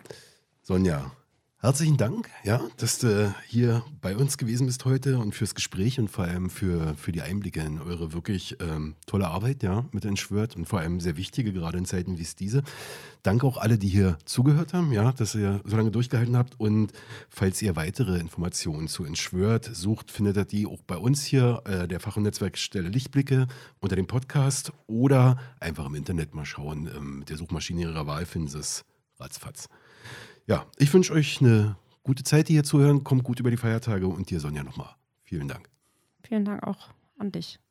Sonja, herzlichen Dank, ja, dass du hier bei uns gewesen bist heute und fürs Gespräch und vor allem für, für die Einblicke in eure wirklich ähm, tolle Arbeit, ja, mit Entschwört und vor allem sehr wichtige, gerade in Zeiten wie es diese. Danke auch alle, die hier zugehört haben, ja, dass ihr so lange durchgehalten habt und falls ihr weitere Informationen zu Entschwört sucht, findet ihr die auch bei uns hier, äh, der Fach- und Netzwerkstelle Lichtblicke unter dem Podcast oder einfach im Internet mal schauen, ähm, mit der Suchmaschine ihrer Wahl finden sie es ratzfatz. Ja, ich wünsche euch eine gute Zeit, die hier zuhören. Kommt gut über die Feiertage und dir, Sonja, nochmal. Vielen Dank. Vielen Dank auch an dich.